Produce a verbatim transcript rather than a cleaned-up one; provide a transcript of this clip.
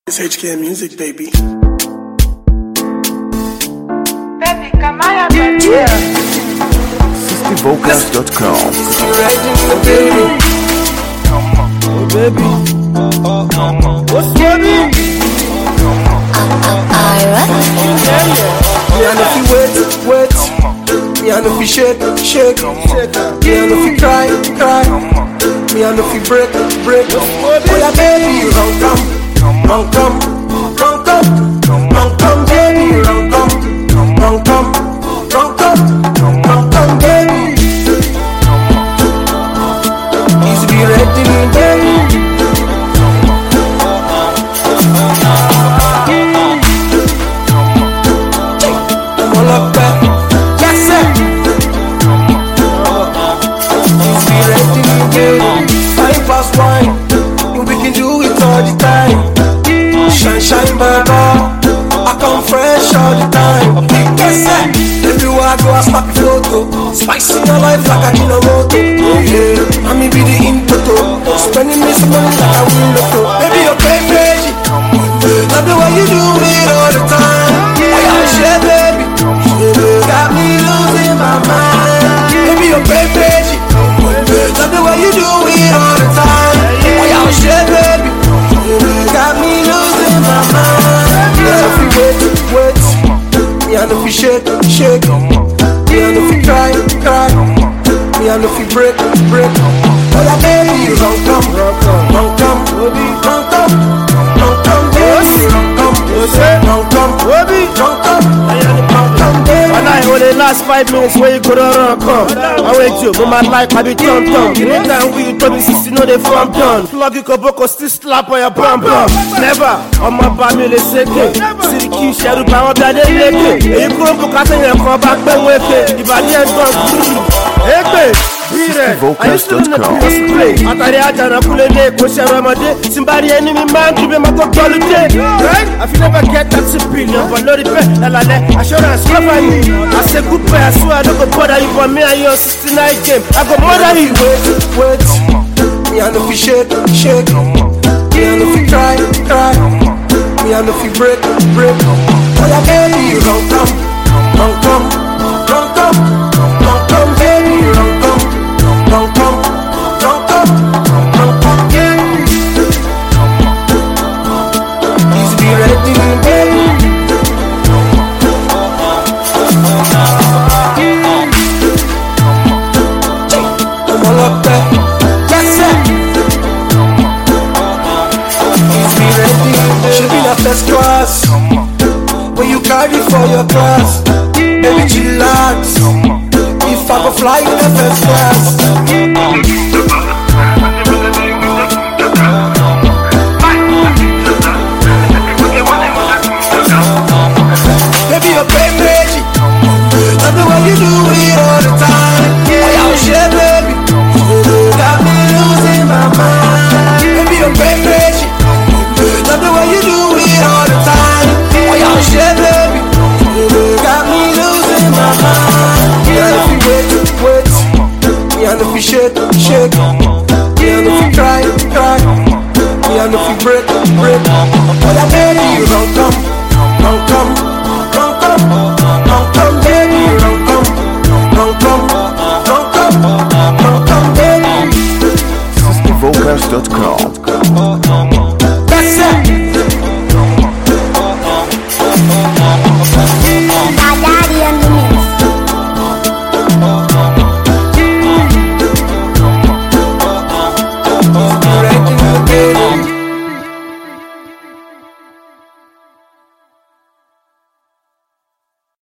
It's H K Music, baby. Baby, come on, baby. Yeah. sixty vocals dot com. Right in the baby. Oh, baby. What's baby? Me and if you wait, wait. Me and if you shake, shake. Me and if you cry, cry. Me and if you break, break. Oh yeah, baby, run come, run come, run come, run come, baby, run come, run come, run come, run come, baby. Easy be ready, baby. All up back, yes sir. Easy be ready, baby. Five past wine, and we can do it all the time. Shine, shine, baba. I come fresh all the time. Yes sir. Everywhere I go, I snap a photo. Spicy your life like a Ginomoto. Yeah, I me be the input. Spending this money like I win the flow. Baby, you're crazy. Love the way you do it all the time. I got shit, baby. Got me losing my mind. Baby, you're crazy. Love the way you do it all the time. I got shit, baby. Got me losing my mind. Yeah, if you wait, wait. Yeah, if you shake, shake. Yeah, if you cry, cry. Yeah, if you break, break. Oh yeah, baby, run come, run come, run come, run come, run come, baby, run come, run come, run come, run come, baby. When I only last five minutes where you could run come. I wait you, but my life I be turn turn. Anytime we you told me sixty no they from done. Plug you koboko still slap on your bum bum. Never on my bami le seke. See the key share up my other day leke. And you couldn't book out and you come back when we pay. If I didn't go, hey babe. vocals dot com. Atari ajana pule ne ko share my day. Somebody enemy man to be my go holiday. Right? I feel never get that billion, but no repay. Assurance cover you. I say goodbye, I swear I don't go bother you. For me and your sixty-nine game, I go murder you. Wait, wait. Me and if you shake, shake. Me and if you cry, cry. Me and if you break, break. Oh yeah, baby, run come, run come, run come, run come, baby, run come, run come, run come, run come, baby. Easy be ready, baby. I'm all up there, yes sir. Easy be ready. Should be the first class. When you carry for your class, baby chillax. If I go fly in the first class. Baby, you're crazy. Love the way you do it all the time. I out shit, baby. Got me losing my mind. Baby, you're crazy. Love the way you do it all the time. I out shit, baby. Got me losing my mind. Yeah, if you wait, wait. Yeah, and if you shake, shake. Yeah, and if you cry, cry. Yeah, and if you break, break. Oh yeah, baby, run come, run come, run come, run come, baby, run come, run come, run come, run come, baby. sixty vocals dot com.